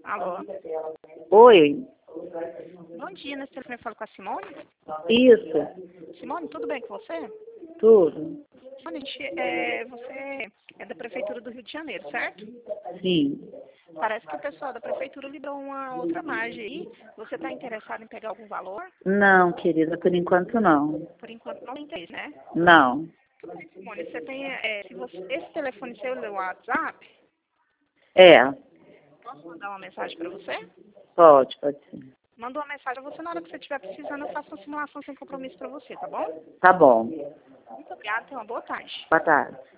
Alô? Oi, Bom dia, nesse telefone eu falo com a Simone. isso, Simone, tudo bem com você? tudo, Simone, você é da Prefeitura do Rio de Janeiro, certo? sim. Parece que o pessoal da Prefeitura liberou uma outra margem aí. Você está interessado em pegar algum valor? Não, querida, por enquanto não. Por enquanto não tem interesse, né? Não. Tudo bem, Simone, você tem, esse telefone seu é o WhatsApp, É, posso mandar uma mensagem para você? pode ser. Manda uma mensagem a você na hora que você estiver precisando, eu faço uma simulação sem compromisso para você, tá bom? Tá bom. Muito obrigada, tenha uma boa tarde. Boa tarde.